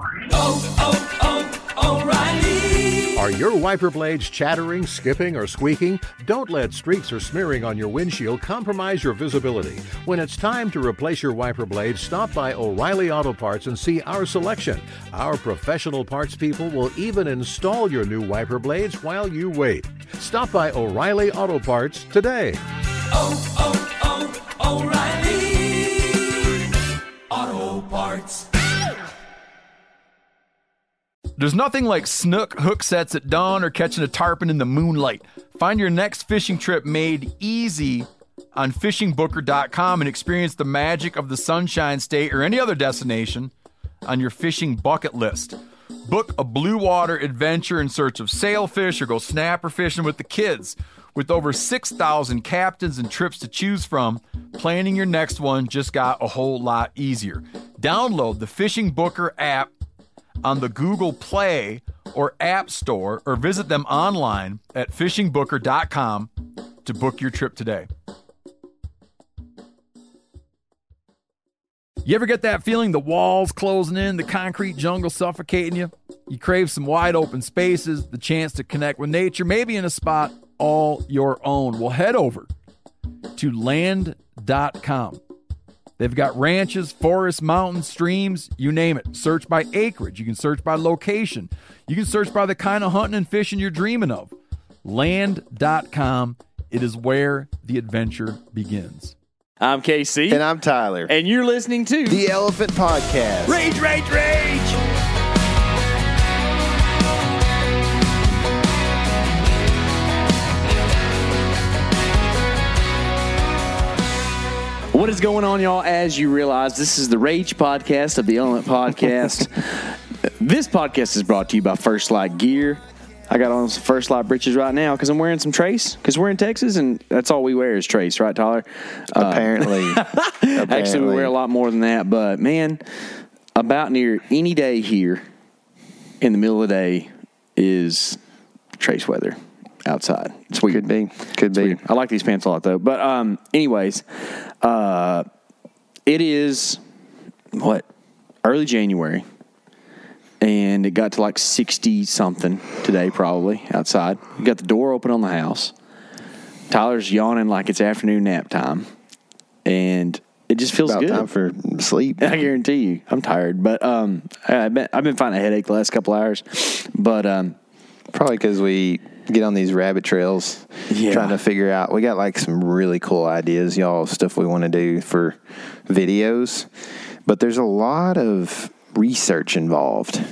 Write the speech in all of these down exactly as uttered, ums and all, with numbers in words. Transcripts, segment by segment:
oh, oh, oh, O'Reilly. Are your wiper blades chattering, skipping, or squeaking? Don't let streaks or smearing on your windshield compromise your visibility. When it's time to replace your wiper blades, stop by O'Reilly Auto Parts and see our selection. Our professional parts people will even install your new wiper blades while you wait. Stop by O'Reilly Auto Parts today. Oh, oh, oh, O'Reilly Auto Parts. There's nothing like snook hook sets at dawn or catching a tarpon in the moonlight. Find your next fishing trip made easy on fishing booker dot com and experience the magic of the Sunshine State or any other destination on your fishing bucket list. Book a blue water adventure in search of sailfish or go snapper fishing with the kids. With over six thousand captains and trips to choose from, planning your next one just got a whole lot easier. Download the Fishing Booker app on the Google Play or App Store, or visit them online at fishing booker dot com to book your trip today. You ever get that feeling the walls closing in, the concrete jungle suffocating you? You crave some wide open spaces, the chance to connect with nature, maybe in a spot all your own. Well, head over to land dot com. They've got ranches, forests, mountains, streams, you name it. Search by acreage. You can search by location. You can search by the kind of hunting and fishing you're dreaming of. land dot com. It is where the adventure begins. I'm K C. And I'm Tyler. And you're listening to The Elephant Podcast. Rage, Rage, Rage! What is going on, y'all? As you realize, this is the Rage Podcast of the Element Podcast. This podcast is brought to you by First Light Gear. I got on some First Light britches right now because I'm wearing some Trace, because we're in Texas, and that's all we wear is Trace, right, Tyler? Apparently. Uh, Apparently. Actually, we wear a lot more than that, but, man, about near any day here in the middle of the day is Trace weather outside. It's weird. Could be. Could It's be. weird. I like these pants a lot, though. But um, anyways, uh, it is, what, early January. And it got to like sixty-something today, probably, outside. We got the door open on the house. Tyler's yawning like it's afternoon nap time. And it just feels About good. time for sleep. I guarantee you. I'm tired. But um, I've been, I've been finding a headache the last couple hours. But um, Probably because we get on these rabbit trails Yeah. trying to figure out. We got like some really cool ideas, y'all, stuff we want to do for videos. But there's a lot of research involved,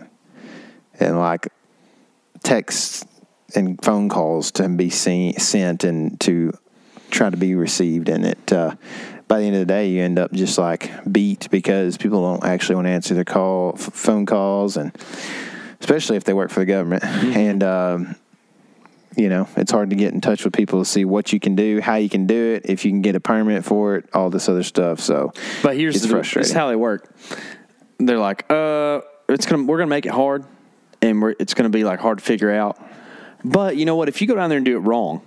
and like texts and phone calls to be seen, sent and to try to be received, and it uh, by the end of the day you end up just like beat because people don't actually want to answer their call f- phone calls, and especially if they work for the government. Mm-hmm. And um, you know, it's hard to get in touch with people to see what you can do, how you can do it, if you can get a permit for it, all this other stuff. So but here's it's the, frustrating. This is how they work. They're like, uh, it's gonna we're gonna make it hard, and we're, it's gonna be like hard to figure out. But you know what? If you go down there and do it wrong,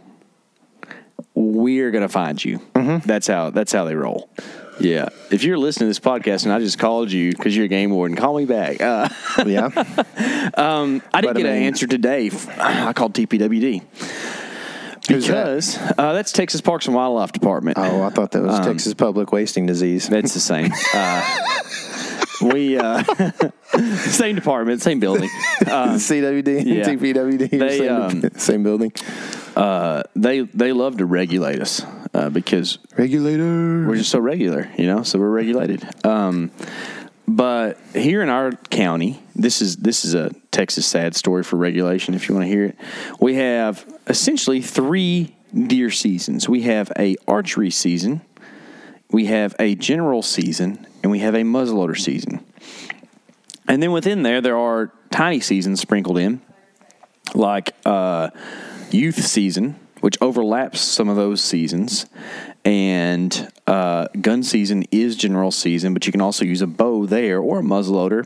we're gonna find you. Mm-hmm. That's how that's how they roll. Yeah. If you're listening to this podcast and I just called you because you're a game warden, call me back. Uh, yeah. um, I didn't But, get I mean, an answer today. I called T P W D. Who's Because that? Uh, that's Texas Parks and Wildlife Department. Oh, I thought that was Um, Texas Public Wasting Disease. That's the same. Uh, we uh, same department, same building. Um, C W D, yeah. T P W D, They, same, um, same building. uh, they they love to regulate us uh, because Regulator. we're just so regular, you know. So we're regulated. Um, but here in our county, this is this is a Texas sad story for regulation. If you want to hear it, we have essentially three deer seasons. We have a archery season, we have a general season, and we have a muzzleloader season. And then within there, there are tiny seasons sprinkled in, like uh, youth season, which overlaps some of those seasons. And uh, gun season is general season, but you can also use a bow there or a muzzleloader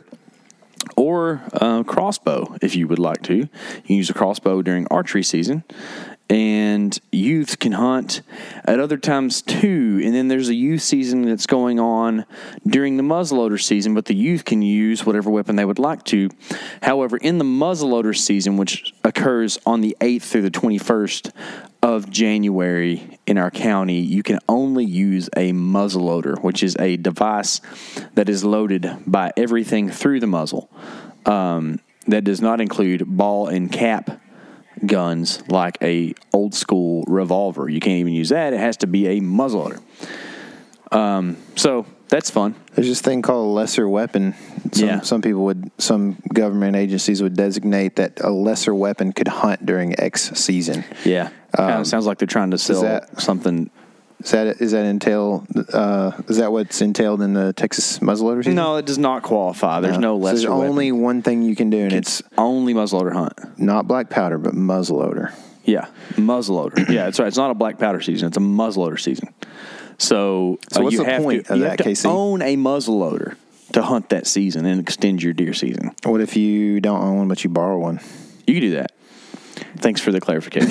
or a crossbow if you would like to. You can use a crossbow during archery season. and youth can hunt at other times too. And then there's a youth season that's going on during the muzzleloader season, but the youth can use whatever weapon they would like to. However, in the muzzleloader season, which occurs on the eighth through the twenty-first of January in our county, you can only use a muzzleloader, which is a device that is loaded by everything through the muzzle. Um, that does not include ball and cap guns like a old school revolver. You can't even use that. It has to be a muzzleloader. Um, so that's fun. There's this thing called a lesser weapon. Some, Yeah. some people would, some government agencies would designate that a lesser weapon could hunt during X season. Yeah. Kind Um, of sounds like they're trying to sell that- something. Is that is that entail? Uh, is that what's entailed in the Texas muzzleloader season? No, it does not qualify. There's no, So lesser there's only weapon. one thing you can do, and It's it's only muzzleloader hunt. not black powder, but muzzleloader. Yeah, muzzleloader. Yeah, that's right. It's not a black powder season. It's a muzzleloader season. So, So uh, what's you the have point to, of you that, have to K C? own a muzzleloader to hunt that season and extend your deer season. What if you don't own one, but you borrow one? You can do that. Thanks for the clarification.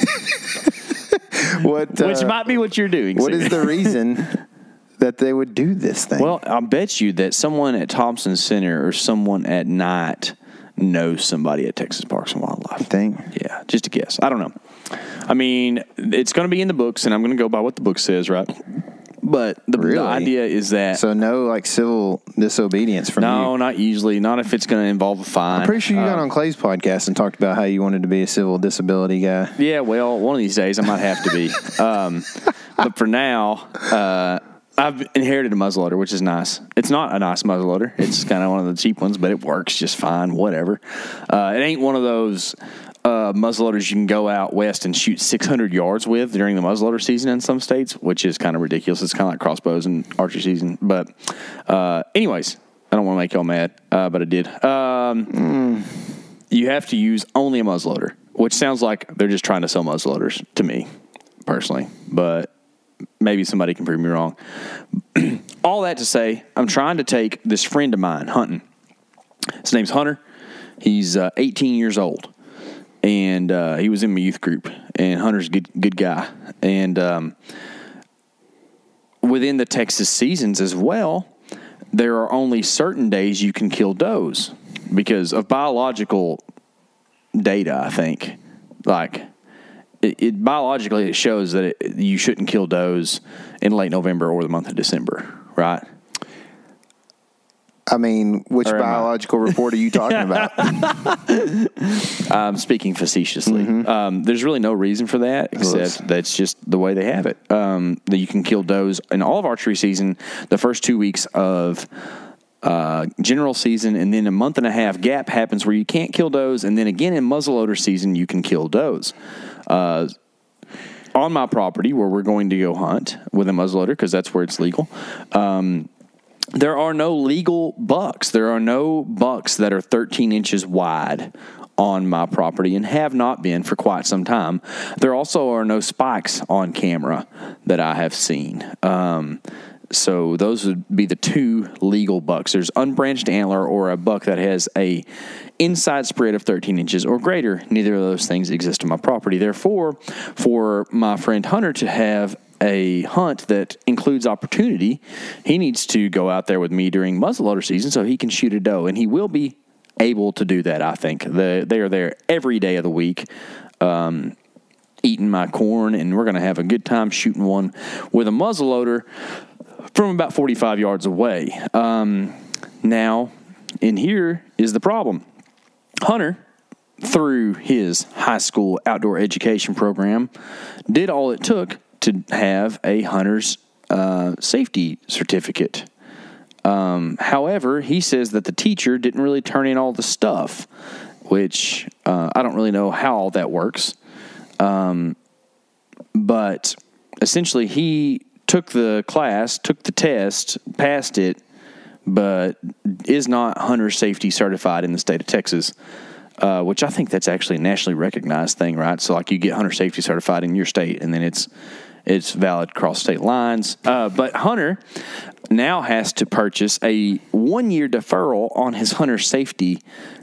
What? Which uh, might be what you're doing. What Sam. is the reason that they would do this thing? Well, I'll bet you that someone at Thompson Center or someone at night knows somebody at Texas Parks and Wildlife. thing. Yeah, just a guess. I don't know. I mean, it's going to be in the books, and I'm going to go by what the book says, right? But the, Really? the idea is that So no, like civil disobedience from no, you. not usually. Not if it's going to involve a fine. I'm pretty sure you got Uh, on Clay's podcast and talked about how you wanted to be a civil disability guy. Yeah, well, one of these days I might have to be. um, but for now, uh, I've inherited a muzzleloader, which is nice. It's not a nice muzzleloader. It's kind of one of the cheap ones, but it works just fine, whatever. Uh, it ain't one of those uh, muzzleloaders you can go out west and shoot six hundred yards with during the muzzleloader season in some states, which is kind of ridiculous. It's kind of like crossbows and archery season. But uh, anyways, I don't want to make y'all mad, uh, but I did. Um, Mm. You have to use only a muzzleloader, which sounds like they're just trying to sell muzzleloaders to me, personally. But maybe somebody can prove me wrong. All that to say, I'm trying to take this friend of mine hunting. His name's Hunter. He's uh, eighteen years old, and uh, he was in my youth group. And Hunter's a good, good guy. And um, within the Texas seasons as well, there are only certain days you can kill does because of biological data, I think. Like, it, it biologically, it shows that it, you shouldn't kill does in late November or the month of December, right? I mean, which Or am I- biological report are you talking about? I'm speaking facetiously. Um, there's really no reason for that, except that's just the way they have it. Um, that you can kill does in all of archery season, the first two weeks of uh, general season, and then a month and a half gap happens where you can't kill does, and then again in muzzleloader season you can kill does. Uh, on my property where we're going to go hunt with a muzzleloader because that's where it's legal. Um, There are no legal bucks. There are no bucks that are thirteen inches wide on my property and have not been for quite some time. There also are no spikes on camera that I have seen. Um, so those would be the two legal bucks. There's unbranched antler or a buck that has a inside spread of thirteen inches or greater. Neither of those things exist on my property. Therefore, for my friend Hunter to have a hunt that includes opportunity, he needs to go out there with me during muzzleloader season so he can shoot a doe, and he will be able to do that. I think the, they are there every day of the week, um, eating my corn, and we're going to have a good time shooting one with a muzzleloader from about forty-five yards away. Um, now, in here is the problem. Hunter, through his high school outdoor education program, did all it took to have a hunter's uh, safety certificate. Um, however, he says that the teacher didn't really turn in all the stuff, which uh, I don't really know how all that works. Um, but essentially, he took the class, took the test, passed it, but is not hunter safety certified in the state of Texas. Uh, which I think that's actually a nationally recognized thing, right? So, like, you get hunter safety certified in your state, and then it's it's valid across state lines. Uh, but Hunter now has to purchase a one-year deferral on his hunter safety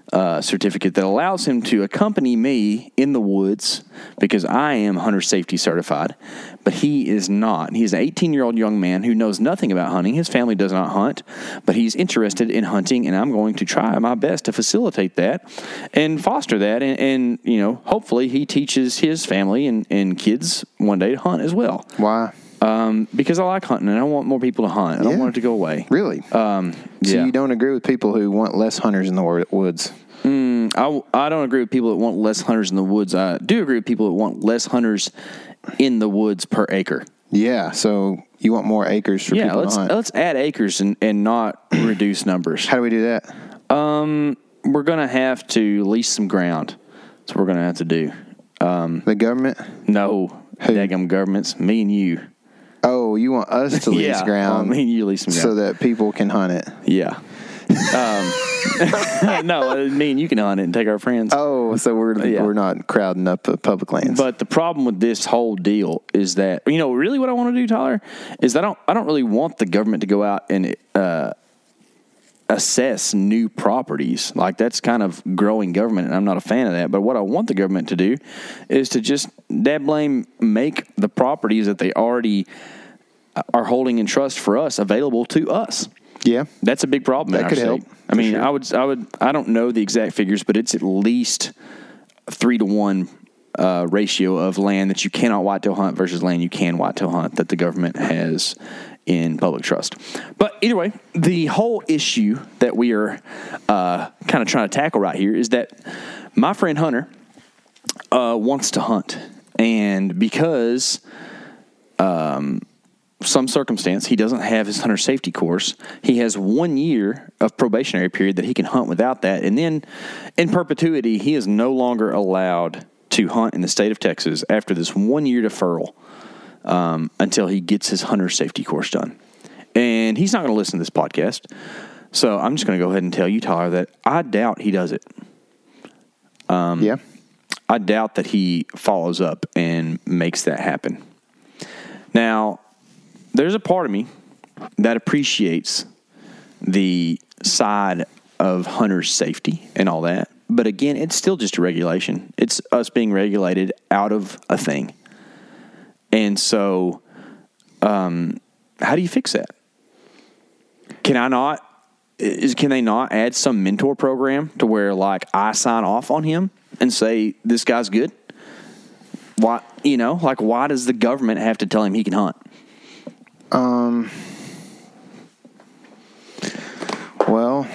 uh, certificate that allows him to accompany me in the woods because I am hunter safety certified, but he is not. He's an eighteen-year-old young man who knows nothing about hunting. His family does not hunt, but he's interested in hunting, and I'm going to try my best to facilitate that and foster that, and, and you know, hopefully he teaches his family and, and kids one day to hunt as well. Why? Um, because I like hunting, and I want more people to hunt. I don't Yeah. want it to go away. Really? Um, So yeah. you don't agree with people who want less hunters in the wor- woods? I, I don't agree with people that want less hunters in the woods. I do agree with people that want less hunters in the woods per acre. Yeah. So you want more acres for Yeah, people let's to hunt? let's add acres and, and not reduce numbers. How do we do that? We're going to have to lease some ground. That's what we're going to have to do. The government? No, Who? daggum governments, me and you. Oh, you want us to lease yeah, ground well, me and you lease some ground. so that people can hunt it? Yeah. Um, no, me and you can hunt it and take our friends. Oh, so we're Yeah. we're not crowding up uh, public lands. But the problem with this whole deal is that, you know, really what I want to do, Tyler, is I don't I don't really want the government to go out and uh, assess new properties. Like, that's kind of growing government, and I'm not a fan of that. But what I want the government to do is to just, dad blame, make the properties that they already are holding in trust for us available to us. yeah, That's a big problem. That in our could state. help, I for mean, sure. I would, I would, I don't know the exact figures, but it's at least three to one uh, ratio of land that you cannot whitetail hunt versus land you can whitetail hunt that the government has in public trust. But either way, the whole issue that we are uh, kind of trying to tackle right here is that my friend Hunter uh, wants to hunt, and because some circumstance, he doesn't have his hunter safety course. He has one year of probationary period that he can hunt without that. And then in perpetuity, he is no longer allowed to hunt in the state of Texas after this one year deferral um, until he gets his hunter safety course done. And he's not going to listen to this podcast. So I'm just going to go ahead and tell you, Tyler, that I doubt he does it. Um, yeah. I doubt that he follows up and makes that happen. Now, there's a part of me that appreciates the side of hunter's safety and all that. But again, it's still just a regulation. It's us being regulated out of a thing. And so, um, how do you fix that? Can I not, is, can they not add some mentor program to where, like, I sign off on him and say, this guy's good? Why, you know, like, why does the government have to tell him he can hunt? Um. Well,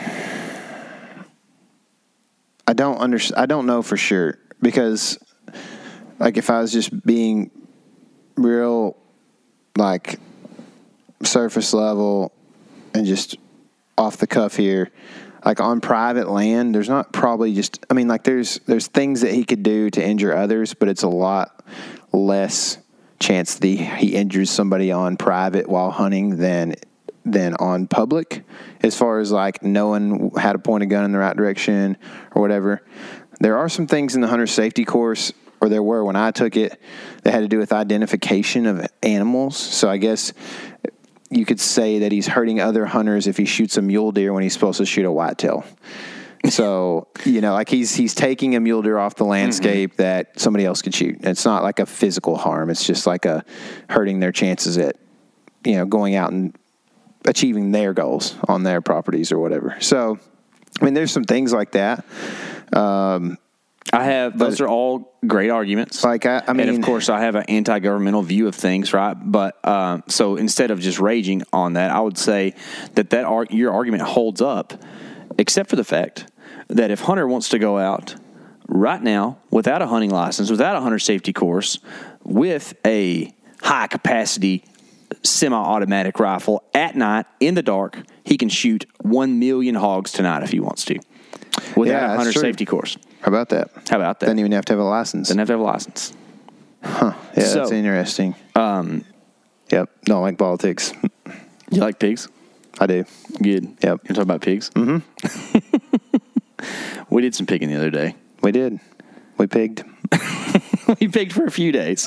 I don't understand. I don't know for sure because, like, if I was just being real, like, surface level and just off the cuff here, like on private land, there's not probably just. I mean, like, there's there's things that he could do to injure others, but it's a lot less chance that he, he injures somebody on private while hunting than than on public, as far as like knowing how to point a gun in the right direction or whatever. There are some things in the hunter safety course, or there were when I took it, that had to do with identification of animals. So I guess you could say that he's hurting other hunters if he shoots a mule deer when he's supposed to shoot a whitetail. So, you know, like he's he's taking a mule deer off the landscape mm-hmm. that somebody else could shoot. It's not like a physical harm. It's just like a hurting their chances at, you know, going out and achieving their goals on their properties or whatever. So, I mean, there's some things like that. Um, I have, those are all great arguments. Like, I, I mean, and of course, I have an anti-governmental view of things, right? But um, so instead of just raging on that, I would say that that ar- your argument holds up, except for the fact that if Hunter wants to go out right now without a hunting license, without a hunter safety course, with a high-capacity semi-automatic rifle at night in the dark, he can shoot one million hogs tonight if he wants to, without Yeah, a hunter true. safety course. How about that? How about that? Doesn't even have to have a license. Doesn't have to have a license. Huh. Yeah, So, that's interesting. Um, yep. Don't like politics. You like pigs? I do. Good. Yep. You talk about pigs? Mm-hmm. We did some pigging the other day. We did. We pigged. We pigged for a few days.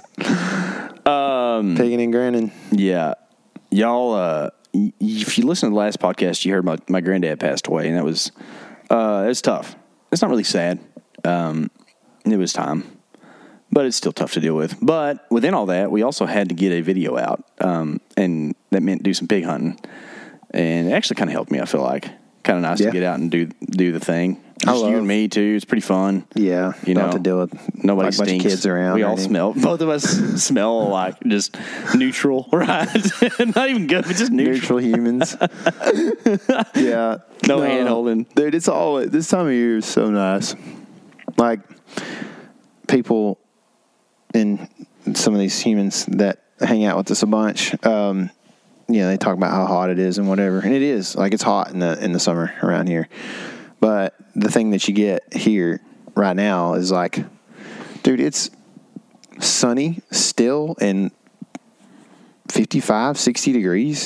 Pigging and grinning. Yeah. Y'all, uh, y- if you listen to the last podcast, you heard my, my granddad passed away, and that was, uh, it was tough. it's not really sad. Um, it was time, but it's still tough to deal with. But within all that, we also had to get a video out, um, and that meant do some pig hunting, and it actually kind of helped me. I feel like kind of nice Yeah. to get out and do do the thing. I Just you love- and me too. It's pretty fun. Yeah, you don't know, have to deal with nobody like a bunch of stinks. kids around We or all anything. smell. Both of us smell like just neutral, right? Not even good, but just neutral. neutral humans. yeah, No hand-holding. dude. It's all this time of year is so nice. Like people and some of these humans that hang out with us a bunch. Um, you know, they talk about how hot it is and whatever, and it is like it's hot in the in the summer around here. But the thing that you get here right now is like, dude, it's sunny still and fifty-five, sixty degrees.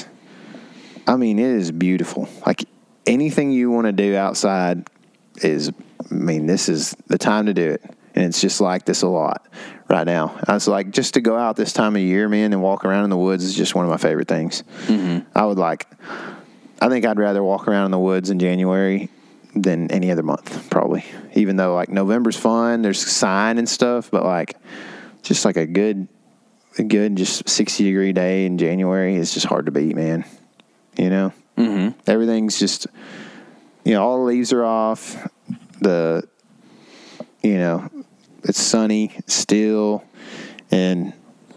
I mean, it is beautiful. Like anything you want to do outside is, I mean, this is the time to do it. And it's just like this a lot right now. I was like, just to go out this time of year, man, and walk around in the woods is just one of my favorite things. Mm-hmm. I would like, I think I'd rather walk around in the woods in January than any other month, probably. Even though like November's fun, there's sign and stuff, but like just like a good, a good just sixty degree day in January is just hard to beat, man. You know, mm-hmm. Everything's just, you know, all the leaves are off. The, you know, it's sunny still, and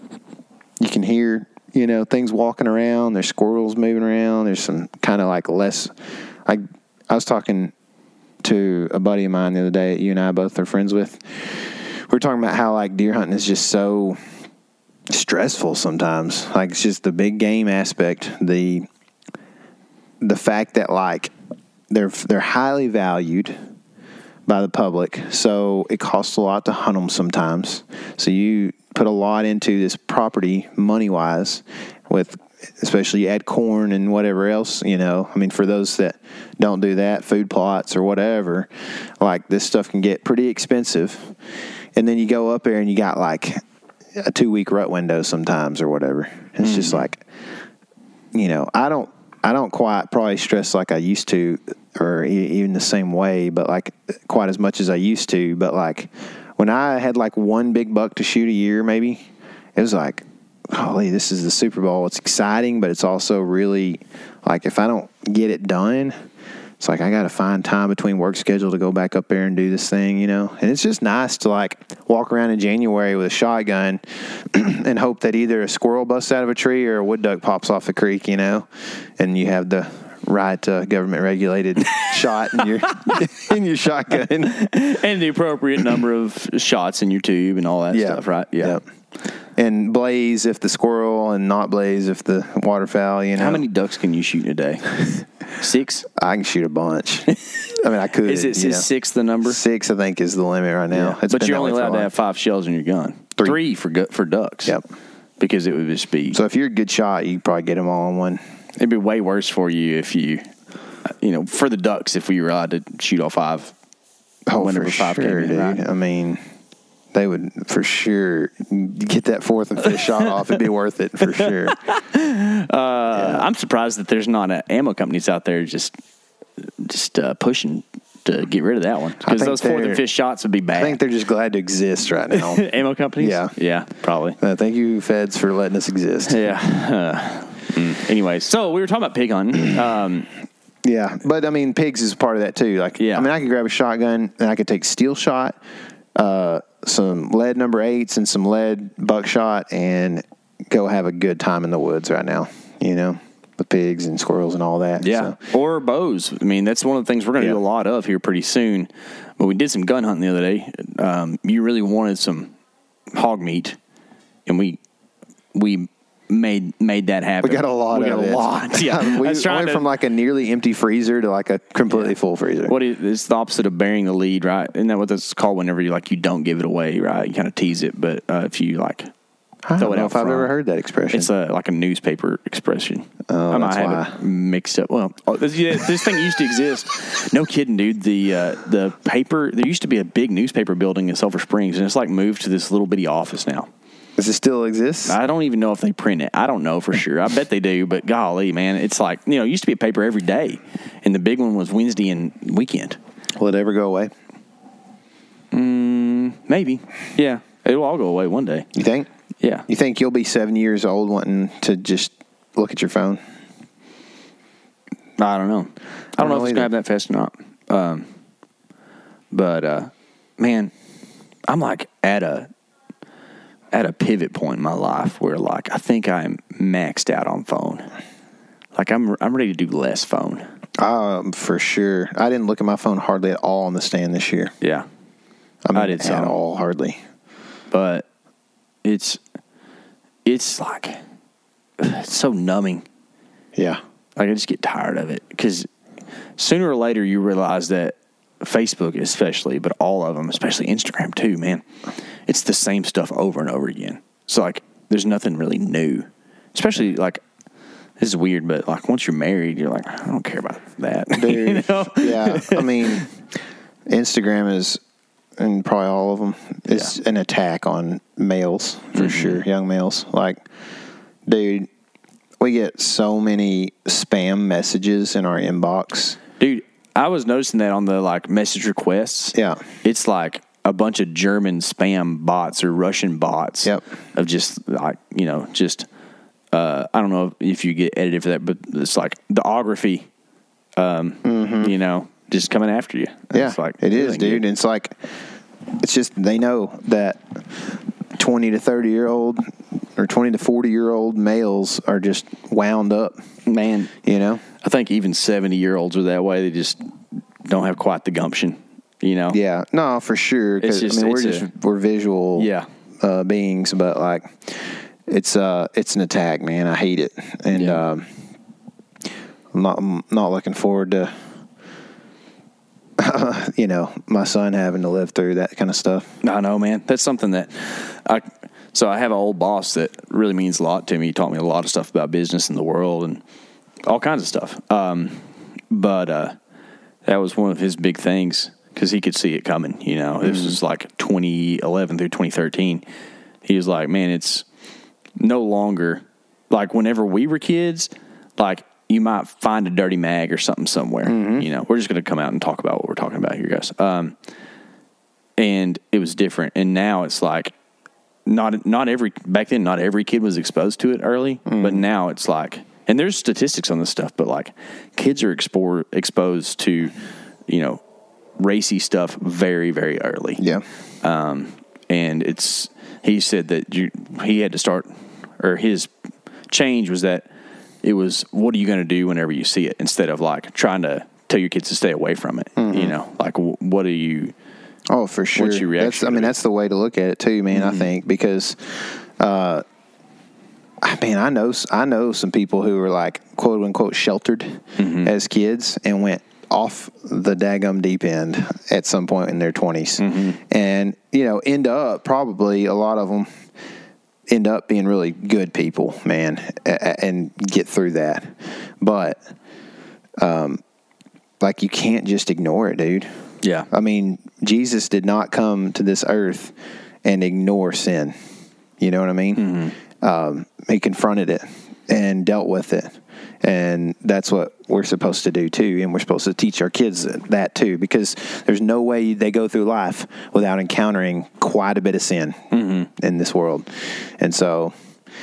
you can hear, you know, things walking around. There's squirrels moving around. There's some kind of like less. I I was talking to a buddy of mine the other day that you and I both are friends with. We were talking about how like deer hunting is just so stressful sometimes. Like it's just the big game aspect. The the fact that like they're they're highly valued by the public, so it costs a lot to hunt them sometimes. So you put a lot into this property money wise, with especially you add corn and whatever else, you know. I mean, for those that don't do that, food plots or whatever, like this stuff can get pretty expensive. And then you go up there and you got like a two week rut window sometimes or whatever. It's mm-hmm. just like, you know, I don't. I don't quite probably stress like I used to, or even the same way, but like quite as much as I used to. But like when I had like one big buck to shoot a year, maybe it was like, holy, this is the Super Bowl. It's exciting, but it's also really like if I don't get it done, it's like I got to find time between work schedule to go back up there and do this thing, you know. And it's just nice to like walk around in January with a shotgun and hope that either a squirrel busts out of a tree or a wood duck pops off the creek, you know, and you have the right uh, government regulated shot in your in your shotgun and the appropriate number of shots in your tube and all that yeah. stuff, right? Yeah. Yep. And blaze if the squirrel, and not blaze if the waterfowl, you know. How many ducks can you shoot in a day? Six? I can shoot a bunch. I mean, I could. Is it is you know. six the number? Six, I think, is the limit right now. Yeah. It's But been you're that only way for a allowed to while. have five shells in your gun. Three. Three for gu- for ducks. Yep. Because it would be speed. So if you're a good shot, you can probably get them all in one. It'd be way worse for you if you, you know, for the ducks, if we were allowed to shoot all five. Oh, whenever for five sure, came in, dude. right? I mean, they would for sure get that fourth and fifth shot off. It'd be worth it for sure. Uh, yeah. I'm surprised that there's not uh, ammo companies out there just just uh, pushing to get rid of that one, because those fourth and fifth shots would be bad. I think they're just glad to exist right now. Ammo companies? Yeah. Yeah, probably. Uh, thank you, feds, for letting us exist. Yeah. Uh, mm. Anyways, so we were talking about pig hunting. Um, Yeah, but I mean, pigs is part of that too. Like, Yeah. I mean, I could grab a shotgun and I could take steel shot, uh, some lead number eights and some lead buckshot, and go have a good time in the woods right now. You know, with pigs and squirrels and all that. yeah. So. Or bows. I mean, that's one of the things we're going to Yeah. do a lot of here pretty soon. But we did some gun hunting the other day. Um, you really wanted some hog meat, and we we made made that happen. We got a lot we of got it. a lot. Yeah. we I was trying went to- from like a nearly empty freezer to like a completely full freezer. What is it's the opposite of burying the lead, right? Isn't that what that's called? Whenever you like you don't give it away, right? You kind of tease it, but uh, if you like I throw don't it know out if I've front, ever heard that expression. it's a like a newspaper expression. Oh, I might that's have why. it mixed up. Well, oh, this, yeah, this thing used to exist. No kidding, dude. The uh, the paper there used to be a big newspaper building in Sulphur Springs, and it's like moved to this little bitty office now. Does it still exist? I don't even know if they print it. I don't know for sure. I bet they do, but golly, man, it's like, you know, it used to be a paper every day, and the big one was Wednesday and weekend. Will it ever go away? maybe. Yeah, it'll all go away one day. You think? Yeah. You think you'll be seven years old wanting to just look at your phone? I don't know. I don't know, know if it's going to either. happen that fast or not. Um, but, uh, man, I'm like at a at a pivot point in my life where, like, I think I'm maxed out on phone. Like, I'm I'm ready to do less phone. Um, for sure. I didn't look at my phone hardly at all on the stand this year. Yeah. I, mean, I did at some. all, hardly. But it's it's like it's so numbing. Yeah. Like, I just get tired of it because sooner or later you realize that Facebook especially, but all of them, especially Instagram too, man, it's the same stuff over and over again. So, like, there's nothing really new. Especially, like, this is weird, but, like, once you're married, you're like, I don't care about that. Dude, you know? Yeah. I mean, Instagram is, and probably all of them, it's Yeah. an attack on males, for Mm-hmm. sure, young males. Like, dude, we get so many spam messages in our inbox. Dude, I was noticing that on the, like, message requests. Yeah. It's like a bunch of German spam bots or Russian bots. Yep. Of just, like, you know, just, uh, I don't know if you get edited for that, but it's like the ography, um, you know, just coming after you. Yeah, It's like, it is, really dude. good. It's like, it's just, they know that twenty to thirty year old or twenty to forty year old males are just wound up, Man, you know? I think even seventy-year-olds are that way. They just don't have quite the gumption, you know? Yeah, no, for sure. It's Because, just- I mean, we're it's just, a- we're visual Yeah. uh, beings, but, like, it's uh, it's an attack, man. I hate it. And Yeah. um, I'm not, I'm not looking forward to, you know, my son having to live through that kind of stuff. I know, man. That's something that I. So I have an old boss that really means a lot to me. He taught me a lot of stuff about business and the world and all kinds of stuff. Um, but uh, that was one of his big things because he could see it coming. You know, this was like twenty eleven through twenty thirteen. He was like, "Man, it's no longer like whenever we were kids. Like, you might find a dirty mag or something somewhere. You know, we're just going to come out and talk about what we're talking about here, guys. Um, and it was different. And now it's like not not every back then. Not every kid was exposed to it early, but now it's like, and there's statistics on this stuff. But like, kids are expo- exposed to, you know, racy stuff very very early. Yeah. Um, and it's he said that you, he had to start, or his change was that it was, what are you going to do whenever you see it, instead of like trying to tell your kids to stay away from it. You know, like w- what are you? Oh, for sure. What's your That's, reaction I to mean, it? that's the way to look at it too, man. I think because, uh, I mean, I know I know some people who were like quote unquote sheltered as kids and went off the daggum deep end at some point in their twenties, and you know, end up probably a lot of them end up being really good people, man, a- and get through that. But, um, like, you can't just ignore it, dude. Yeah. I mean, Jesus did not come to this earth and ignore sin. You know what I mean? Mm-hmm. Um, he confronted it and dealt with it. And that's what we're supposed to do too. And we're supposed to teach our kids that too, because there's no way they go through life without encountering quite a bit of sin Mm-hmm. in this world. And so,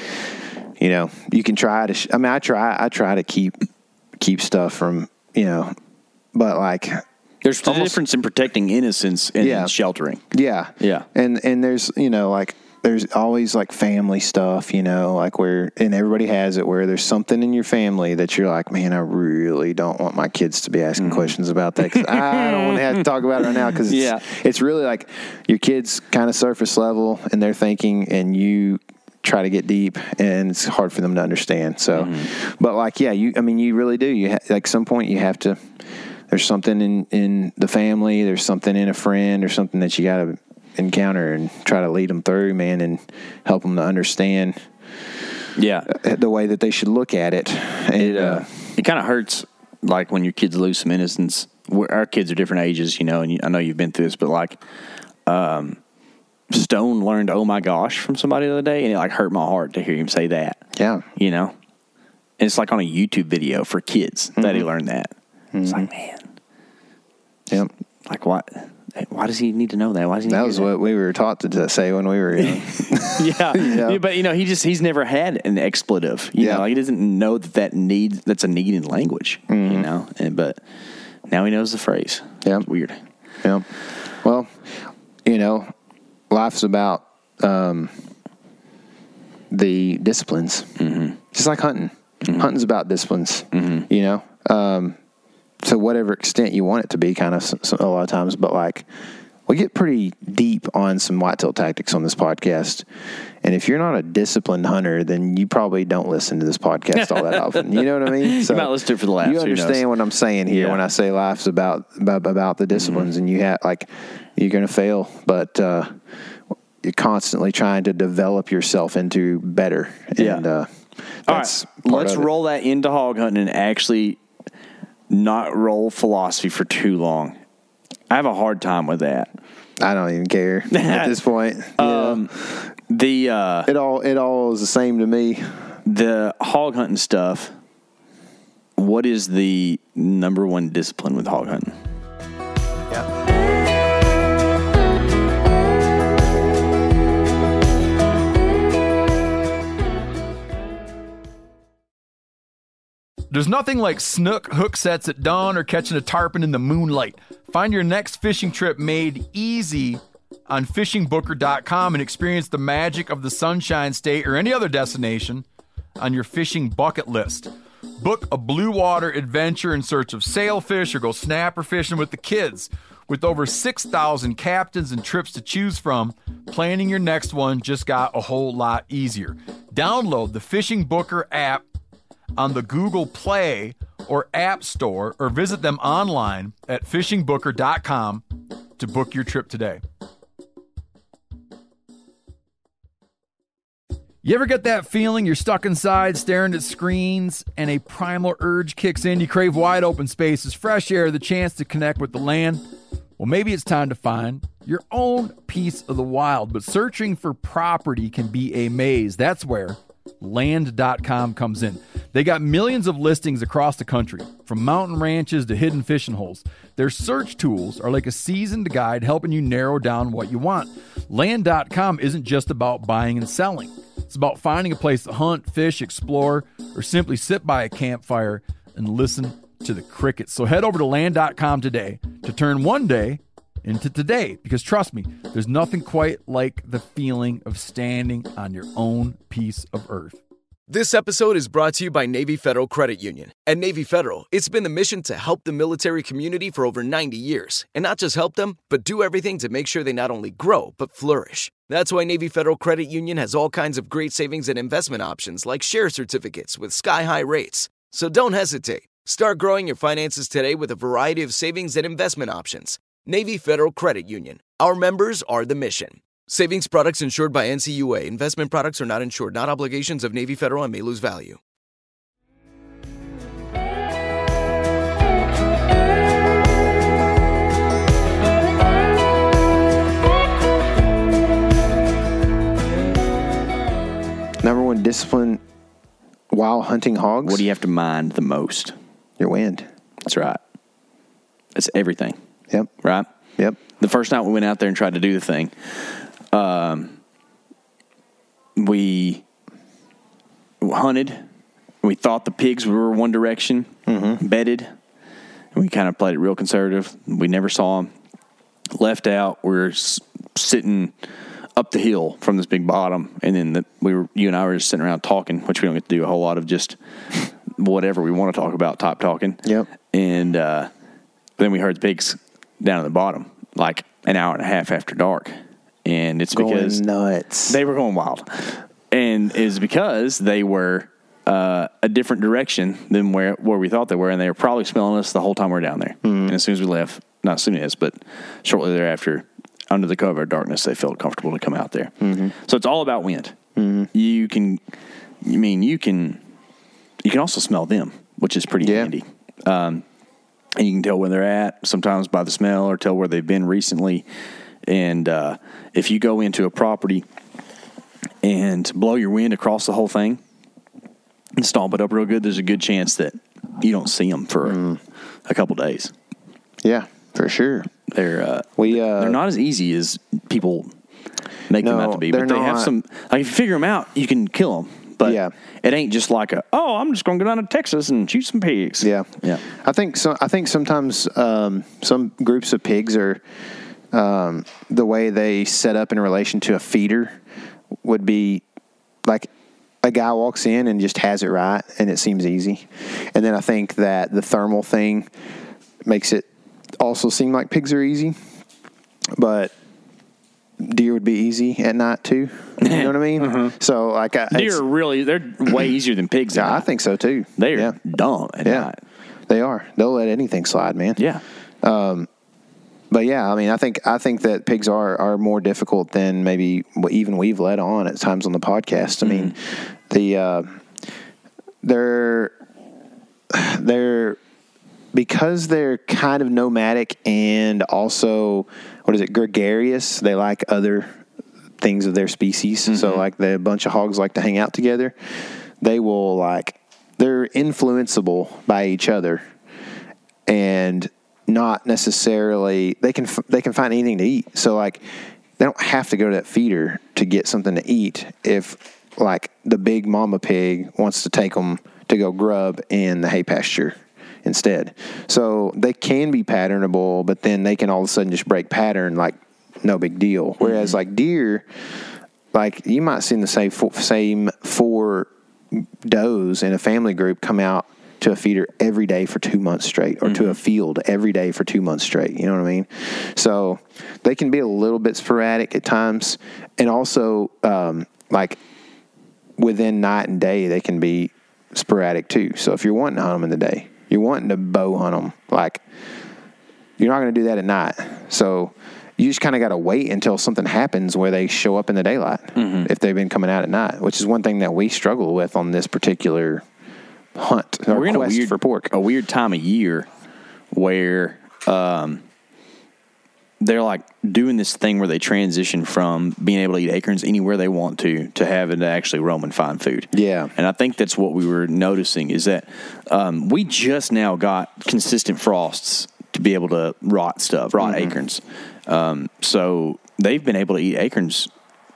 you know, you can try to, sh- I mean, I try, I try to keep, keep stuff from, you know, but like, There's a almost- difference in protecting innocence and Yeah. sheltering. yeah. Yeah. And, and there's, you know, like, there's always like family stuff, you know, like where, and everybody has it, where there's something in your family that you're like, man, I really don't want my kids to be asking questions about that, because I don't want to have to talk about it right now, because it's, Yeah. it's really like your kids kind of surface level and they're thinking, and you try to get deep, and it's hard for them to understand. So, but like, yeah, you, I mean, you really do. You ha- like some point you have to, there's something in, in the family, there's something in a friend or something that you got to encounter and try to lead them through, man, and help them to understand Yeah. the way that they should look at it. And, It, uh, uh, it kind of hurts, like, when your kids lose some innocence. We're, our kids are different ages, you know, and you, I know you've been through this, but, like, um, Stone learned "oh my gosh" from somebody the other day, and it, like, hurt my heart to hear him say that. yeah, You know? And it's, like, on a YouTube video for kids that he learned that. It's like, man, yeah, like, what? Why does he need to know that? Why does he? Need That to was hear what we were taught to, to say when we were young. yeah. Yeah. yeah, but you know, he just he's never had an expletive. You Yeah. know, like, he doesn't know that that need that's a need in language. Mm-hmm. You know, and but now he knows the phrase. Yeah. It's weird. Yeah. Well, you know, life's about um, the disciplines. Mm-hmm. Just like hunting. Mm-hmm. Hunting's about disciplines. Mm-hmm. You know, um, to whatever extent you want it to be, kind of a lot of times. But like, we get pretty deep on some whitetail tactics on this podcast. And if you're not a disciplined hunter, then you probably don't listen to this podcast all that often. You know what I mean? You might listen to it for the laughs. You Who knows? understand what I'm saying here Yeah. when I say life's about about, about the disciplines, Mm-hmm. and you have like you're going to fail, but uh, you're constantly trying to develop yourself into better. Yeah. And uh, All that's right, part let's of it. roll that into hog hunting and actually not roll philosophy for too long. I have a hard time with that. I don't even care at this point. Um, the uh, It all it all is the same to me. the hog hunting stuff. What is the number one discipline with hog hunting? There's nothing like snook hook sets at dawn or catching a tarpon in the moonlight. Find your next fishing trip made easy on fishing booker dot com and experience the magic of the Sunshine State or any other destination on your fishing bucket list. Book a blue water adventure in search of sailfish or go snapper fishing with the kids. With over six thousand captains and trips to choose from, planning your next one just got a whole lot easier. Download the Fishing Booker app on the Google Play or App Store, or visit them online at fishing booker dot com to book your trip today. You ever get that feeling you're stuck inside staring at screens and a primal urge kicks in? You crave wide open spaces, fresh air, the chance to connect with the land. Well, maybe it's time to find your own piece of the wild, but searching for property can be a maze. That's where land dot com comes in. They got millions of listings across the country, from mountain ranches to hidden fishing holes. Their search tools are like a seasoned guide helping you narrow down what you want. land dot com isn't just about buying and selling. It's about finding a place to hunt, fish, explore, or simply sit by a campfire and listen to the crickets. So head over to land dot com today to turn one day into today, because trust me, there's nothing quite like the feeling of standing on your own piece of earth. This episode is brought to you by Navy Federal Credit Union. At Navy Federal, it's been the mission to help the military community for over ninety years. And not just help them, but do everything to make sure they not only grow, but flourish. That's why Navy Federal Credit Union has all kinds of great savings and investment options like share certificates with sky-high rates. So don't hesitate. Start growing your finances today with a variety of savings and investment options. Navy Federal Credit Union. Our members are the mission. Savings products insured by N C U A. Investment products are not insured, not obligations of Navy Federal and may lose value. Number one discipline while hunting hogs. What do you have to mind the most? Your wind. That's right. It's everything, Yep. right? Yep. The first night we went out there and tried to do the thing, um, we hunted. We thought the pigs were one direction, mm-hmm. bedded, and we kind of played it real conservative. We never saw them. Left out. We were s- sitting up the hill from this big bottom, and then the, we were you and I were just sitting around talking, which we don't get to do a whole lot of, just whatever we want to talk about, type talking. Yep. And uh, then we heard the pigs down at the bottom, like an hour and a half after dark, and it's Going because nuts. they were going wild, and it's because they were uh, a different direction than where where we thought they were, and they were probably smelling us the whole time we were down there. Mm. And as soon as we left, not as soon as, but shortly thereafter, under the cover of darkness, they felt comfortable to come out there. Mm-hmm. So it's all about wind. Mm-hmm. You can, I mean, you can, you can also smell them, which is pretty Yeah. handy. Um, and you can tell where they're at sometimes by the smell, or tell where they've been recently. And uh, if you go into a property and blow your wind across the whole thing and stomp it up real good, there's a good chance that you don't see them for mm. a couple days. Yeah, for sure. They're uh, We We uh, they're not as easy as people make them No, out to be. they're But they have not. some. Like, if you figure them out, you can kill them. But Yeah. it ain't just like a, oh, I'm just going to go down to Texas and shoot some pigs. Yeah, Yeah. I think so. I think sometimes um, some groups of pigs are um, the way they set up in relation to a feeder would be like a guy walks in and just has it right, and it seems easy. And then I think that the thermal thing makes it also seem like pigs are easy, but deer would be easy at night too. You know what I mean? Uh-huh. So like, I, Deer it's- are really, they're way easier than pigs. yeah, at I night. think so too. They're yeah. dumb at Yeah, night. they are. They'll let anything slide, man. Yeah. But yeah, I mean, I think I think that pigs are, are more difficult than maybe what even we've let on at times on the podcast. I mean, the uh, they're they're because they're kind of nomadic and also what is it gregarious. They like other things of their species. So like the bunch of hogs like to hang out together. They will like they're influenceable by each other and not necessarily they can they can find anything to eat. So like they don't have to go to that feeder to get something to eat if like the big mama pig wants to take them to go grub in the hay pasture instead. So they can be patternable, but then they can all of a sudden just break pattern like no big deal. Whereas like deer, like you might see the same four, same four does in a family group come out to a feeder every day for two months straight or to a field every day for two months straight. You know what I mean? So they can be a little bit sporadic at times. And also, um, like within night and day, they can be sporadic too. So if you're wanting to hunt them in the day, you're wanting to bow hunt them, like you're not going to do that at night. So you just kind of got to wait until something happens where they show up in the daylight if they've been coming out at night, which is one thing that we struggle with on this particular hunt or We're in a quest weird, for pork. a weird time of year where um, they're like doing this thing where they transition from being able to eat acorns anywhere they want to to having to actually roam and find food. Yeah. And I think that's what we were noticing is that um, we just now got consistent frosts to be able to rot stuff, rot Mm-hmm. acorns. Um, so they've been able to eat acorns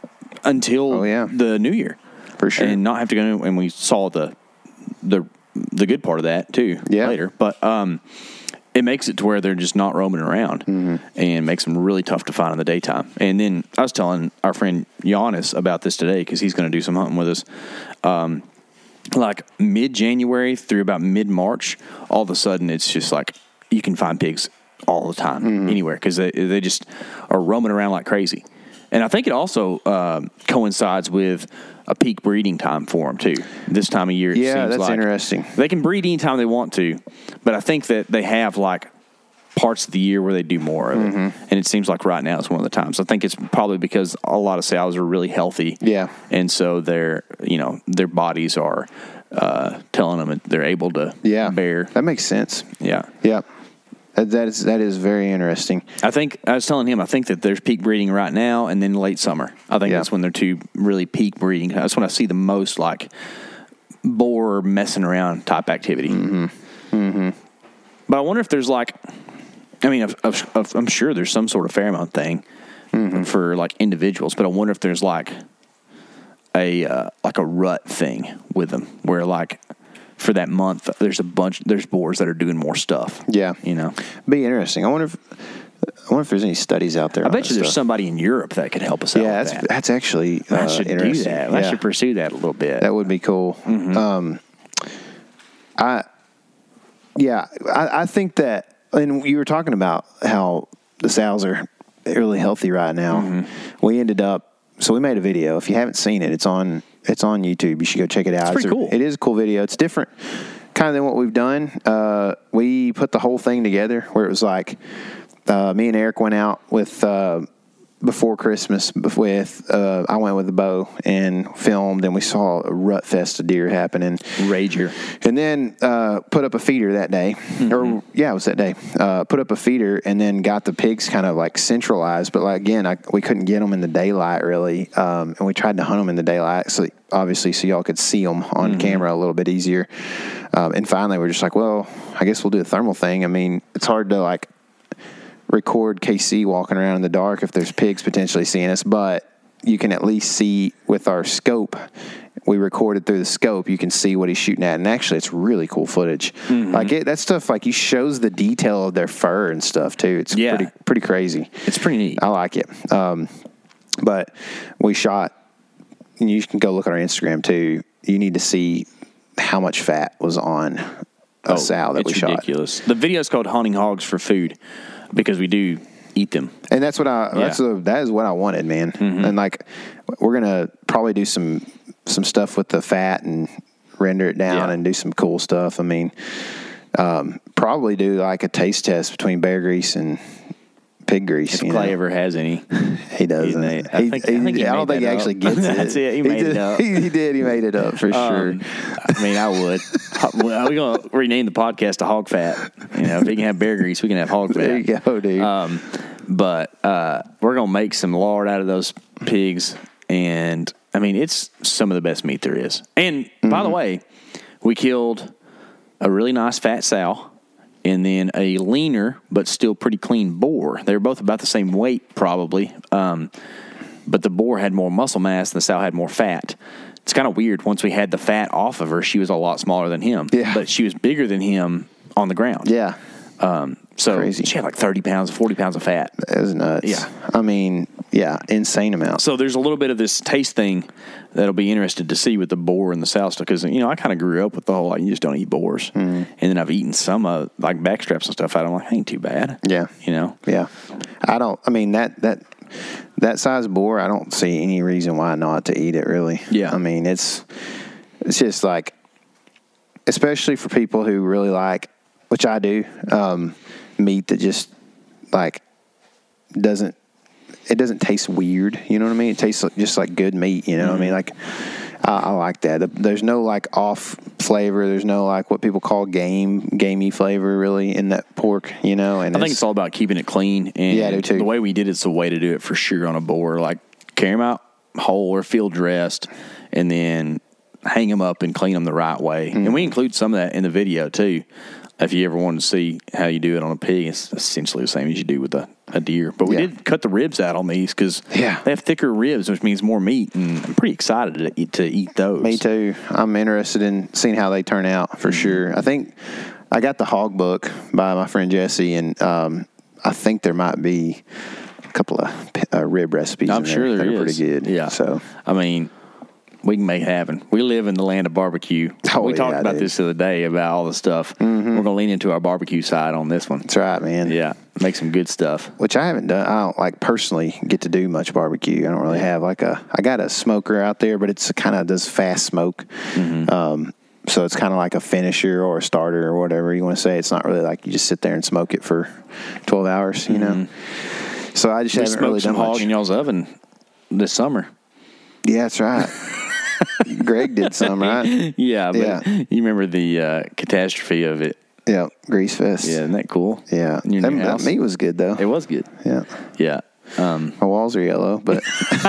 until Oh, yeah. the new year. For sure. And not have to go, and we saw the the the good part of that too Yeah. later. But um, it makes it to where they're just not roaming around Mm-hmm. and makes them really tough to find in the daytime. And then I was telling our friend Giannis about this today because he's going to do some hunting with us. Um, like mid-January through about mid-March, all of a sudden it's just like you can find pigs all the time Mm-hmm. anywhere because they, they just are roaming around like crazy. And I think it also um, coincides with a peak breeding time for them, too. This time of year, it Yeah, seems that's like. interesting. They can breed anytime they want to, but I think that they have, like, parts of the year where they do more of it. Mm-hmm. And it seems like right now is one of the times. I think it's probably because a lot of sows are really healthy. Yeah. And so their, you know, their bodies are uh, telling them that they're able to Yeah. bear. That makes sense. Yeah. Yeah. That, that is that is very interesting. I think I was telling him I think that there's peak breeding right now and then late summer. I think Yeah. that's when they're two really peak breeding. That's when I see the most like boar messing around type activity. Mm-hmm. Mm-hmm. But I wonder if there's like, I mean, I've, I've, I've, I'm sure there's some sort of pheromone thing Mm-hmm. for like individuals. But I wonder if there's like a uh, like a rut thing with them where like. For that month, there's a bunch. There's boars that are doing more stuff. Yeah. you know. Be interesting. I wonder if I wonder if there's any studies out there. I on bet this you there's stuff. somebody in Europe that could help us out. Yeah, with that's that. that's actually uh, I should do interesting. that. I Yeah. should pursue that a little bit. That would be cool. Mm-hmm. Um, I, yeah, I, I think that, and you were talking about how the sows are really healthy right now. Mm-hmm. We ended up, so we made a video. If you haven't seen it, it's on it's on YouTube. You should go check it out. It's pretty a- cool. It is a cool video. It's different, kind of than what we've done. Uh, we put the whole thing together where it was like uh, me and Eric went out with. Uh, before Christmas with, uh, I went with the bow and filmed, and we saw a rut fest of deer happening. Rager. And then uh, put up a feeder that day. Mm-hmm. Or, yeah, it was that day. Uh, put up a feeder and then got the pigs kind of like centralized. But like again, I, we couldn't get them in the daylight really. Um, and we tried to hunt them in the daylight, so obviously so y'all could see them on Mm-hmm. camera a little bit easier. Um, and finally we're just like, well, I guess we'll do a thermal thing. I mean, it's hard to like record K C walking around in the dark if there's pigs potentially seeing us, but you can at least see with our scope. We recorded through the scope. You can see what he's shooting at, and actually, it's really cool footage. Mm-hmm. Like it, that stuff, like he shows the detail of their fur and stuff too. It's Yeah. pretty pretty crazy. It's pretty neat. I like it. Um, but we shot. And you can go look at our Instagram too. You need to see how much fat was on a sow that it's we shot. ridiculous. The video is called "Hunting Hogs for Food" because we do eat them. And that's what I. That's Yeah. a, that is what I wanted, man. Mm-hmm. And like, we're gonna probably do some some stuff with the fat and render it down Yeah. and do some cool stuff. I mean, um, probably do like a taste test between bear grease and pig grease. If you Clay know? ever has any, He doesn't. He- He, I think- I think he I don't made think he that actually up. gets it. That's it. He made did, it up. He, he did. He made it up for sure. Um, I mean, I would. We're going to rename the podcast to Hog Fat. You know, if he can have bear grease, we can have hog fat. There you go, dude. Um, but uh, we're going to make some lard out of those pigs. And, I mean, it's some of the best meat there is. And, mm-hmm. by the way, we killed a really nice fat sow and then a leaner but still pretty clean boar. They were both about the same weight, probably. Um, but the boar had more muscle mass and the sow had more fat. It's kind of weird. Once we had the fat off of her, she was a lot smaller than him. Yeah. But she was bigger than him on the ground. yeah. Um, so Crazy. she had like thirty pounds, forty pounds of fat. It was nuts. Yeah. I mean, yeah, insane amount. So there's a little bit of this taste thing that'll be interested to see with the boar and the sow stuff. Because, you know, I kind of grew up with the whole, like, you just don't eat boars. Mm. And then I've eaten some, uh, like, backstraps and stuff out. I'm like, ain't too bad. Yeah. You know? Yeah. I don't, I mean, that, that, that size boar, I don't see any reason why not to eat it, really. Yeah. I mean, it's, it's just like, especially for people who really like, which I do, um, meat that just, like, doesn't, it doesn't taste weird. You know what I mean? It tastes just like good meat. You know mm-hmm. what I mean? Like, I, I like that. There's no, like, off flavor. There's no, like, what people call game, gamey flavor, really, in that pork, you know? And I think it's all about keeping it clean. And yeah, I do too. The way we did it's the way to do it for sure on a boar. Like, carry them out whole or field dressed, and then hang them up and clean them the right way. Mm-hmm. And we include some of that in the video, too. If you ever wanted to see how you do it on a pig, it's essentially the same as you do with a, a deer. But we yeah. did cut the ribs out on these because yeah. they have thicker ribs, which means more meat, and I'm pretty excited to eat, to eat those. Me too. I'm interested in seeing how they turn out for mm-hmm. sure. I think I got the hog book by my friend Jesse, and um, I think there might be a couple of uh, rib recipes I'm in there sure that there are is. pretty good. Yeah. So, I mean, we can make it happen. We live in the land of barbecue. Oh, we talked yeah, about dude. this the other day about all the stuff. Mm-hmm. We're going to lean into our barbecue side on this one. That's right, man. Yeah, make some good stuff. Which I haven't done. I don't, like, personally get to do much barbecue. I don't really have, like, a, I got a smoker out there, but it's kind of does fast smoke. Mm-hmm. Um, so it's kind of like a finisher or a starter or whatever you want to say. It's not really like you just sit there and smoke it for twelve hours, you mm-hmm. know? So I just we haven't smoked really some done hog much. in y'all's oven this summer. Yeah, that's right. Greg did some, right? Yeah, but Yeah. you remember the uh, catastrophe of it. Yeah, Grease Fest. Yeah, isn't that cool? Yeah. In your That, new that house? meat was good, though. It was good. Yeah. Yeah. Um, My walls are yellow, but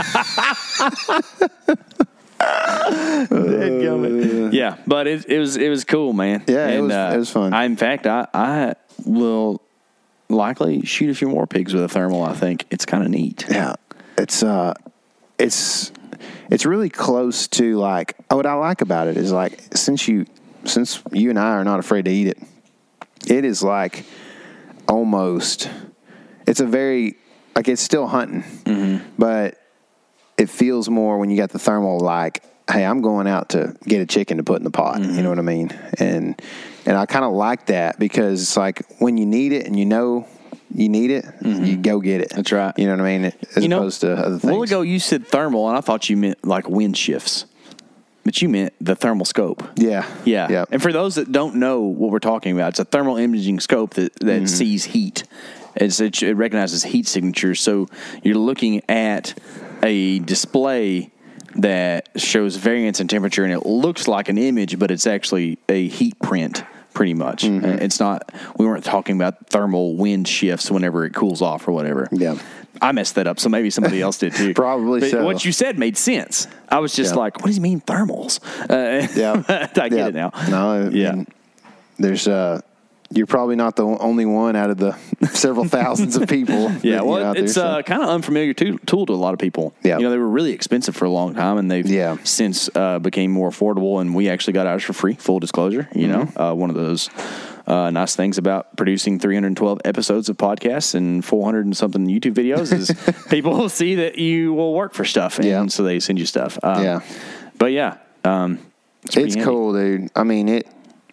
yeah, but it, it was it was cool, man. Yeah, it and, was- uh, it was fun. I, in fact, I, I will likely shoot a few more pigs with a thermal. I think it's kind of neat. yeah, it's uh, it's it's really close to like what I like about it is like since you since you and I are not afraid to eat it, it is like almost it's a very like it's still hunting, mm-hmm. but it feels more when you got the thermal like, hey, I'm going out to get a chicken to put in the pot. Mm-hmm. You know what I mean? And and I kind of like that because it's like when you need it and you know you need it, mm-hmm. you go get it. That's right. You know what I mean? As you know, opposed to other a things. while ago, you said thermal, and I thought you meant like wind shifts. But you meant the thermal scope. Yeah. Yeah. Yeah. And for those that don't know what we're talking about, it's a thermal imaging scope that, that mm-hmm. sees heat. It's, it, it recognizes heat signatures. So you're looking at a display that shows variance in temperature, and it looks like an image, but it's actually a heat print, pretty much. Mm-hmm. It's not, we weren't talking about thermal wind shifts whenever it cools off or whatever. Yeah. I messed that up, so maybe somebody else did too. Probably but so. What you said made sense. I was just Yeah. like, what does he mean thermals? Uh, Yeah. I get yeah. it now. No, I Yeah. mean, there's uh you're probably not the only one out of the several thousands of people. Yeah, that, you well, know, out it's there, uh, so. kind of unfamiliar to, tool to a lot of people. Yeah. You know, they were really expensive for a long time, and they've Yeah. since uh, became more affordable, and we actually got ours for free, full disclosure, you Mm-hmm. know. Uh, one of those uh, nice things about producing three hundred twelve episodes of podcasts and four hundred and something YouTube videos is people will see that you will work for stuff, and Yeah. so they send you stuff. Um, Yeah. But, yeah. Um, it's It's pretty handy. cool, dude. I mean, it,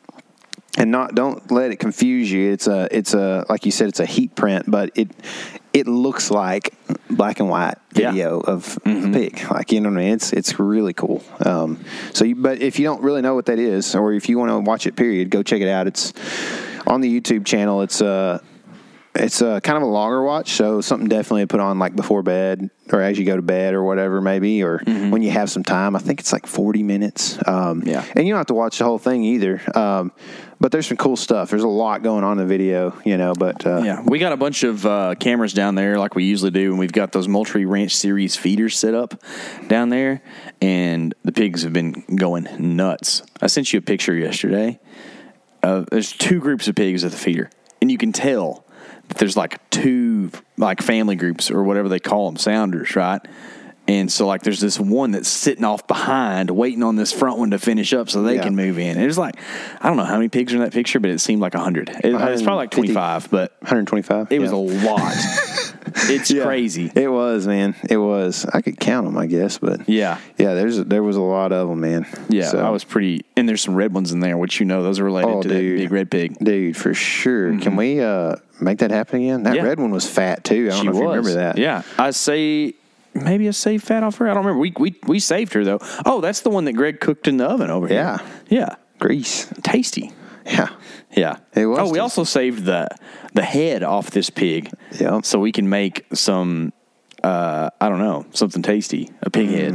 and not don't let it confuse you. It's a, it's a, like you said, it's a heat print, but it, it looks like black and white Yeah. video of a pig. Like, you know what I mean? It's, it's really cool. Um, so you, but if you don't really know what that is, or if you want to watch it, period, go check it out. It's on the YouTube channel. It's uh It's a kind of a longer watch, so something definitely to put on like before bed or as you go to bed or whatever, maybe, or Mm-hmm. when you have some time. I think it's like forty minutes. Um, Yeah. And you don't have to watch the whole thing either. Um, but there's some cool stuff. There's a lot going on in the video, you know, but uh, Yeah, we got a bunch of uh, cameras down there like we usually do, and we've got those Moultrie Ranch Series feeders set up down there, and the pigs have been going nuts. I sent you a picture yesterday. Uh, there's two groups of pigs at the feeder, and you can tell that there's like two like family groups or whatever they call them, sounders, right? And so, like, there's this one that's sitting off behind, waiting on this front one to finish up so they Yeah. can move in. And it was like, I don't know how many pigs are in that picture, but it seemed like one hundred. It, it's probably like twenty-five, but one hundred twenty-five. it was yeah. a lot. It's Yeah. crazy. It was, man. It was. I could count them, I guess, but Yeah. yeah. There's there was a lot of them, man. Yeah, So- I was pretty. And there's some red ones in there, which you know, those are related Oh, to that dude. big red pig. Dude, for sure. Can we uh, make that happen again? That Yeah. red one was fat too. I don't She know if was. you remember that. Yeah. I say maybe I saved fat off her. I don't remember. We, we, we saved her, though. Oh, that's the one that Greg cooked in the oven over Yeah. here. Yeah. Grease. Tasty. Yeah. Yeah. It was Oh, we tasty. also saved the the head off this pig. Yeah. So we can make some, uh, I don't know, something tasty. A pig head.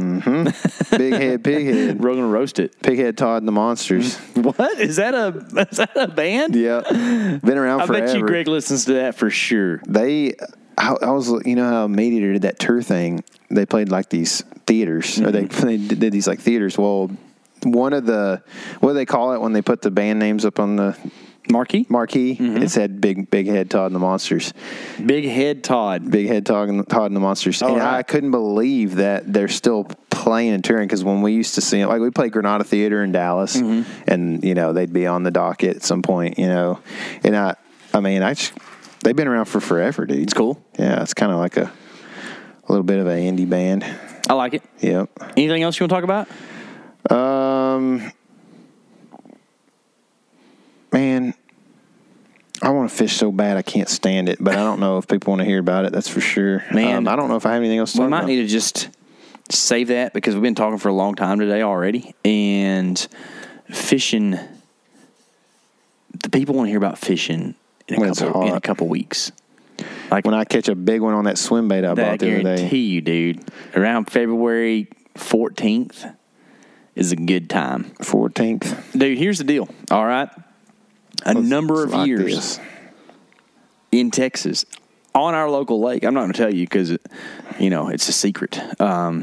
Big head, pig head. We're going to roast it. Pig head Todd and the Monsters. What? Is that a, is that a band? Yeah. Been around I forever. bet you Greg listens to that for sure. They, I, I was, you know how Meat Eater did that tour thing? They played like these theaters, or they, they did did these like theaters. Well, one of the, what do they call it when they put the band names up on the Marquee? marquee? It said Big Big Head Todd and the Monsters. Big Head Todd. Big Head Todd and, Todd and the Monsters. Oh, and right. I couldn't believe that they're still playing and touring, because when we used to see it, like we played Granada Theater in Dallas, Mm-hmm. and, you know, they'd be on the docket at some point, you know. And I, I mean, I just, they've been around for forever, dude. It's cool. Yeah, it's kind of like a, a little bit of an indie band. I like it. Yep. Anything else you want to talk about? Um, man, I want to fish so bad I can't stand it, but I don't know if people want to hear about it. That's for sure. Man. um, I don't know if I have anything else to We talk might about. need to just save that because we've been talking for a long time today already. And fishing, the people want to hear about fishing in a, When it's couple, in a hot. couple weeks. Like, When I catch a big one on that swim bait I I bought the other guarantee day. you, dude, around February fourteenth is a good time. fourteenth. Dude, here's the deal, all right? A number of like years this. in Texas on our local lake. I'm not going to tell you because, you know, it's a secret. Um,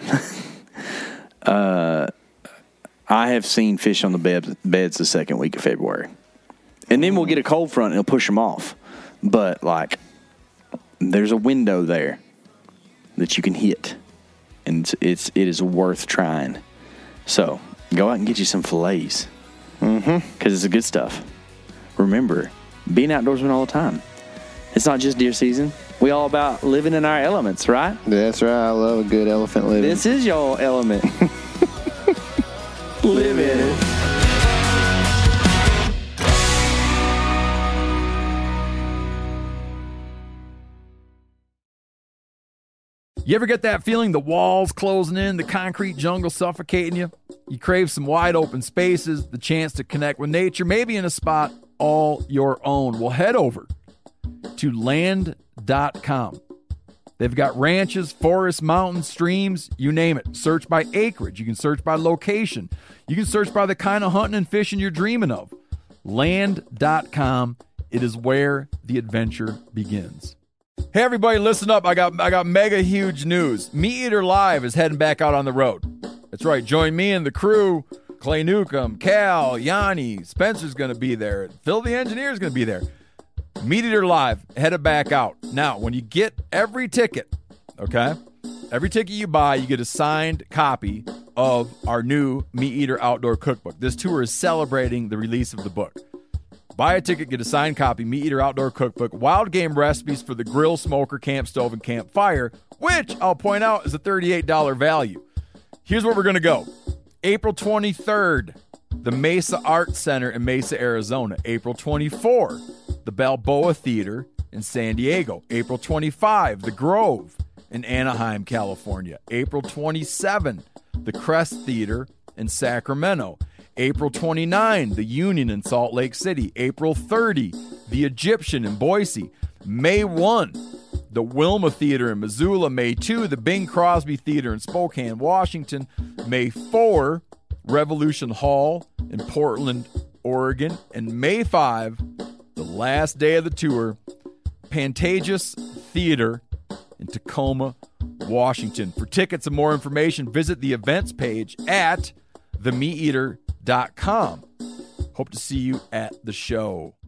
uh, I have seen fish on the bed, beds the second week of February. And then we'll get a cold front and it'll push them off. But, like, there's a window there that you can hit. And it's, it's it is worth trying. So, go out and get you some fillets. Mm-hmm. Because it's the good stuff. Remember, be an outdoorsman all the time. It's not just deer season. We all about living in our elements, right? That's right. I love a good elephant living. This is your element. Live in it. You ever get that feeling the walls closing in, the concrete jungle suffocating you? You crave some wide open spaces, the chance to connect with nature, maybe in a spot all your own. Well, head over to land dot com. They've got ranches, forests, mountains, streams, you name it. Search by acreage. You can search by location. You can search by the kind of hunting and fishing you're dreaming of. land dot com. It is where the adventure begins. Hey everybody, listen up. I got I got mega huge news. Meat Eater Live is heading back out on the road. That's right. Join me and the crew Clay Newcomb, Cal, Yanni, Spencer's going to be there. Phil the Engineer's going to be there. Meat Eater Live, headed back out. Now, when you get every ticket, okay, every ticket you buy, you get a signed copy of our new Meat Eater Outdoor Cookbook. This tour is celebrating the release of the book. Buy a ticket, get a signed copy, Meat Eater Outdoor Cookbook, wild game recipes for the grill, smoker, camp stove, and campfire, which I'll point out is a thirty-eight dollars value. Here's where we're going to go. April twenty-third, the Mesa Arts Center in Mesa, Arizona. April twenty-fourth, the Balboa Theater in San Diego. April twenty-fifth, the Grove in Anaheim, California. April twenty-seventh, the Crest Theater in Sacramento. April twenty-ninth, the Union in Salt Lake City. April thirtieth, the Egyptian in Boise. May first, the Wilma Theater in Missoula. May second, the Bing Crosby Theater in Spokane, Washington. May fourth, Revolution Hall in Portland, Oregon. And May fifth, the last day of the tour, Pantages Theater in Tacoma, Washington. For tickets and more information, visit the events page at the meat eater dot com. Hope to see you at the show.